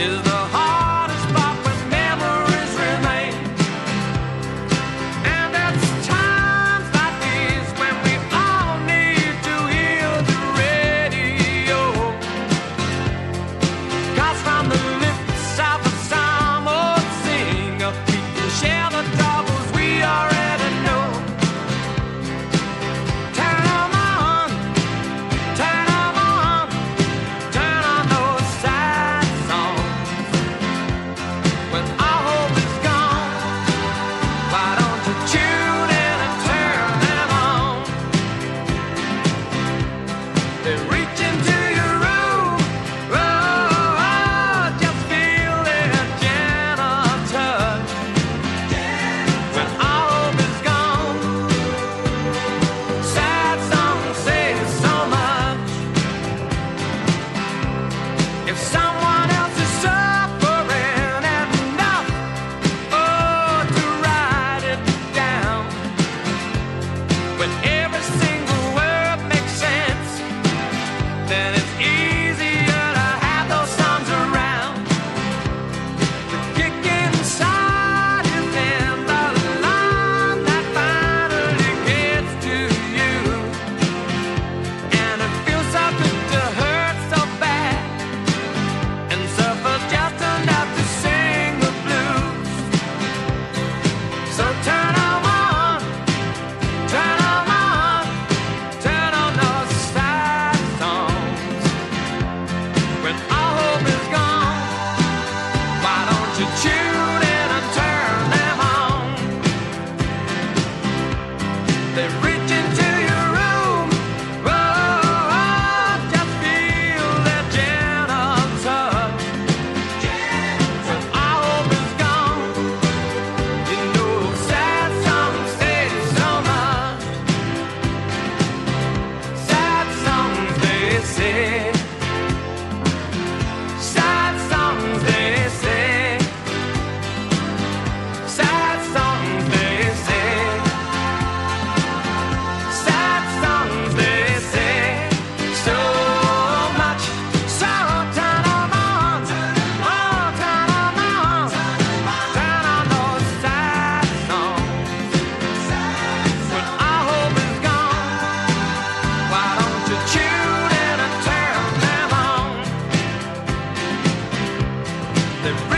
is the hardest part when memories remain. And it's times like these when we all need to hear the radio. 'Cause from the lips of some old singer, people share the troubles we already know. Turn 'em on, turn 'em on, turn on those sad songs. When all hope is gone, why don't you tune in and turn them on? They reach into your room, oh, just feel their gentle touch. When all hope is gone, sad songs say so much. If someone else is suffering enough, oh, to write it down. When every single word makes sense, then it's easier to have those songs around. The kick inside is in the line that finally gets to you. And it feels so good to hurt so bad and suffer just enough to sing the blues. So turn 'em on, turn 'em on, turn on those sad songs. When all hope is gone, why don't you tune in and turn them on? They reach into your room, oh, just feel their gentle touch. When all hope is gone, you know sad songs say so much. Sad songs they say, sad songs they say, sad songs they say, sad songs they say so much. So turn 'em on, oh, turn 'em on, turn on those sad songs. When all hope is gone, why don't you tune in and turn them on? They